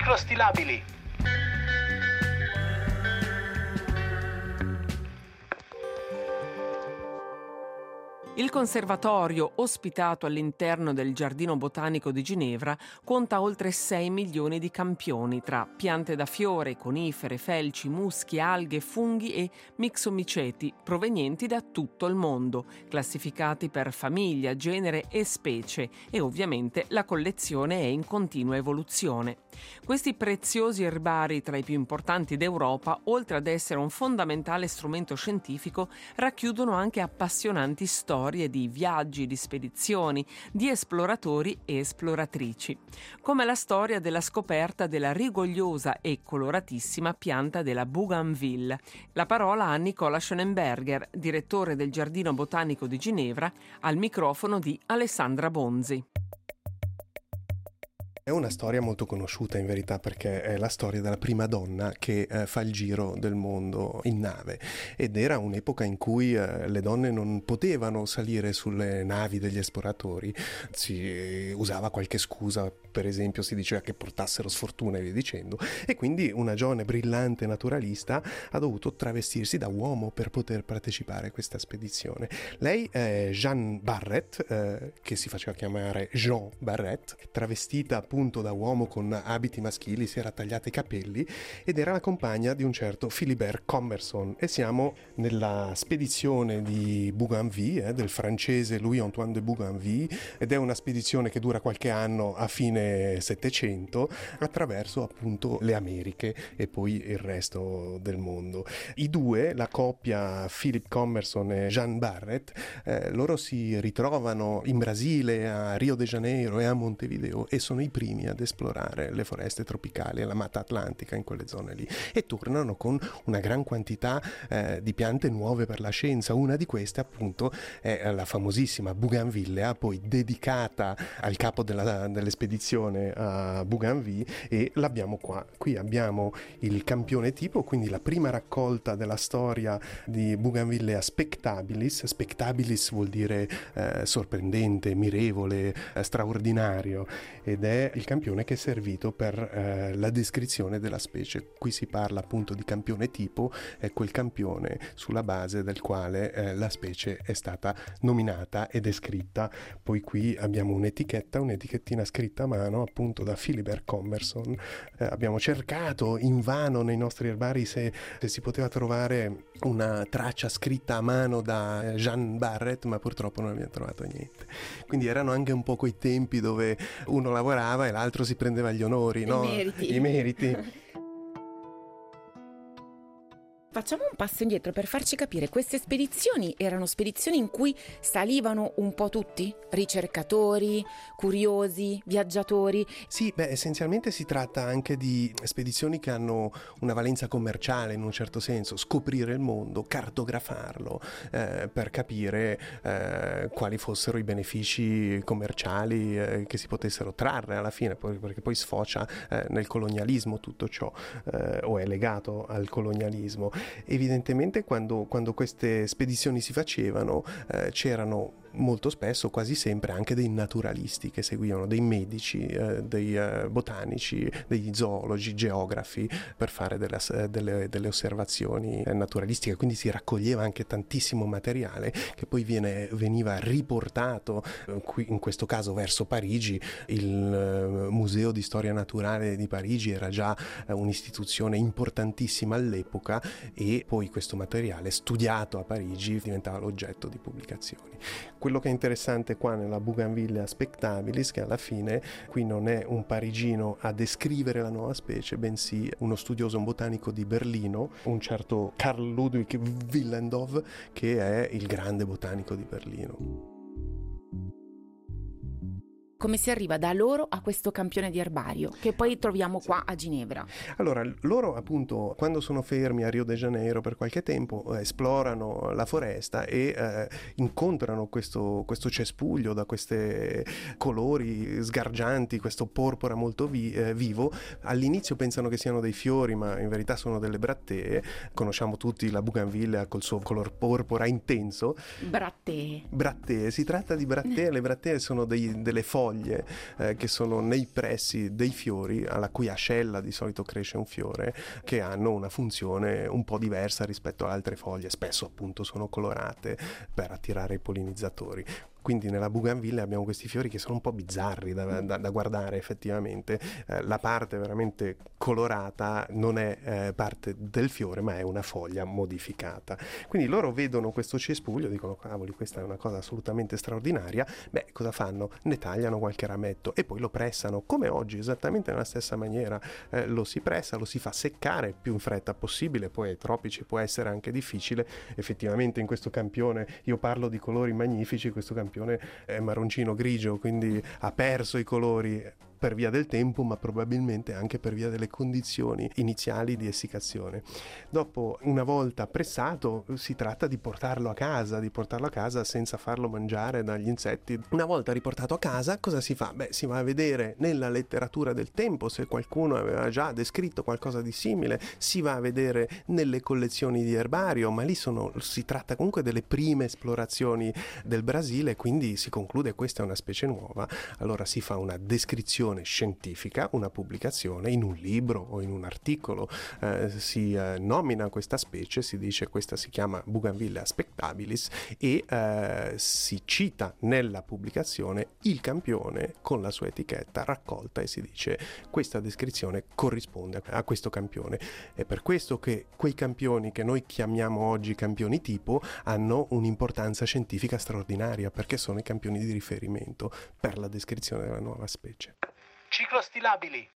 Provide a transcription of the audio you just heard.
microstilabili. Il conservatorio, ospitato all'interno del Giardino Botanico di Ginevra, conta oltre 6 milioni di campioni tra piante da fiore, conifere, felci, muschi, alghe, funghi e mixomiceti provenienti da tutto il mondo, classificati per famiglia, genere e specie, e ovviamente la collezione è in continua evoluzione. Questi preziosi erbari, tra i più importanti d'Europa, oltre ad essere un fondamentale strumento scientifico, racchiudono anche appassionanti storie di viaggi, di spedizioni, di esploratori e esploratrici, come la storia della scoperta della rigogliosa e coloratissima pianta della bougainville. La parola a Nicola Schönenberger, direttore del Giardino Botanico di Ginevra, al microfono di Alessandra Bonzi. È una storia molto conosciuta in verità, perché è la storia della prima donna che fa il giro del mondo in nave, ed era un'epoca in cui le donne non potevano salire sulle navi degli esploratori, si usava qualche scusa, per esempio si diceva che portassero sfortuna e via dicendo, e quindi una giovane brillante naturalista ha dovuto travestirsi da uomo per poter partecipare a questa spedizione. Lei è Jeanne Barrett, che si faceva chiamare Jean Barrett, travestita appunto da uomo con abiti maschili, si era tagliata i capelli ed era la compagna di un certo Philibert Commerson, e siamo nella spedizione di Bougainville, del francese Louis-Antoine de Bougainville, ed è una spedizione che dura qualche anno a fine Settecento attraverso appunto le Americhe e poi il resto del mondo. I due, la coppia Philip Commerson e Jeanne Barrett, loro si ritrovano in Brasile, a Rio de Janeiro e a Montevideo, e sono i primi ad esplorare le foreste tropicali e la matta atlantica in quelle zone lì, e tornano con una gran quantità di piante nuove per la scienza. Una di queste appunto è la famosissima bougainvillea, poi dedicata al capo dell'espedizione a Bougainville, e l'abbiamo qua. Qui abbiamo il campione tipo, quindi la prima raccolta della storia di Bougainvillea spectabilis. Spectabilis vuol dire sorprendente, mirevole, straordinario, ed è il campione che è servito per la descrizione della specie. Qui si parla appunto di campione tipo, è quel campione sulla base del quale la specie è stata nominata e descritta. Poi qui abbiamo un'etichettina scritta a mano appunto da Philibert Commerson. Abbiamo cercato invano nei nostri erbari se si poteva trovare una traccia scritta a mano da Jeanne Barrett, ma purtroppo non abbiamo trovato niente. Quindi erano anche un po' quei tempi dove uno lavorava e l'altro si prendeva gli onori, no? I meriti. Facciamo un passo indietro per farci capire, queste spedizioni erano spedizioni in cui salivano un po' tutti? Ricercatori, curiosi, viaggiatori? Sì, essenzialmente si tratta anche di spedizioni che hanno una valenza commerciale in un certo senso, scoprire il mondo, cartografarlo, per capire quali fossero i benefici commerciali che si potessero trarre alla fine, perché poi sfocia nel colonialismo tutto ciò, o è legato al colonialismo. Evidentemente quando queste spedizioni si facevano c'erano molto spesso, quasi sempre, anche dei naturalisti che seguivano, dei medici, dei botanici, degli zoologi, geografi, per fare delle osservazioni naturalistiche. Quindi si raccoglieva anche tantissimo materiale che poi veniva riportato, qui in questo caso verso Parigi. Il Museo di Storia Naturale di Parigi era già un'istituzione importantissima all'epoca, e poi questo materiale studiato a Parigi diventava l'oggetto di pubblicazioni. Quello che è interessante qua nella Bougainvillea spectabilis, che alla fine qui non è un parigino a descrivere la nuova specie, bensì uno studioso botanico di Berlino, un certo Carl Ludwig Willendorf, che è il grande botanico di Berlino. Come si arriva da loro a questo campione di erbario che poi troviamo qua a Ginevra? Allora, loro appunto quando sono fermi a Rio de Janeiro per qualche tempo esplorano la foresta e incontrano questo cespuglio da questi colori sgargianti, questo porpora molto vivo. All'inizio pensano che siano dei fiori, ma in verità sono delle brattee. Conosciamo tutti la bougainvillea col suo color porpora intenso. Brattee. Si tratta di brattee. Le brattee sono delle foglie foglie che sono nei pressi dei fiori, alla cui ascella di solito cresce un fiore, che hanno una funzione un po' diversa rispetto ad altre foglie, spesso appunto sono colorate per attirare i pollinizzatori. Quindi nella bougainville abbiamo questi fiori che sono un po' bizzarri da guardare effettivamente. La parte veramente colorata non è parte del fiore, ma è una foglia modificata. Quindi loro vedono questo cespuglio, dicono cavoli, questa è una cosa assolutamente straordinaria. Beh, cosa fanno? Ne tagliano qualche rametto e poi lo pressano, come oggi, esattamente nella stessa maniera. Lo si pressa, lo si fa seccare più in fretta possibile, poi ai tropici può essere anche difficile. Effettivamente in questo campione, io parlo di colori magnifici, questo campione è marroncino grigio, quindi ha perso i colori per via del tempo, ma probabilmente anche per via delle condizioni iniziali di essiccazione. Dopo, una volta pressato, si tratta di portarlo a casa senza farlo mangiare dagli insetti. Una volta riportato a casa, cosa si fa? Beh, si va a vedere nella letteratura del tempo se qualcuno aveva già descritto qualcosa di simile, si va a vedere nelle collezioni di erbario, ma lì si tratta comunque delle prime esplorazioni del Brasile, quindi si conclude questa è una specie nuova. Allora si fa una descrizione scientifica, una pubblicazione in un libro o in un articolo, si nomina questa specie, si dice questa si chiama Bougainvillea spectabilis e si cita nella pubblicazione il campione con la sua etichetta raccolta e si dice questa descrizione corrisponde a questo campione. È per questo che quei campioni che noi chiamiamo oggi campioni tipo hanno un'importanza scientifica straordinaria, perché sono i campioni di riferimento per la descrizione della nuova specie. Ciclostilabili.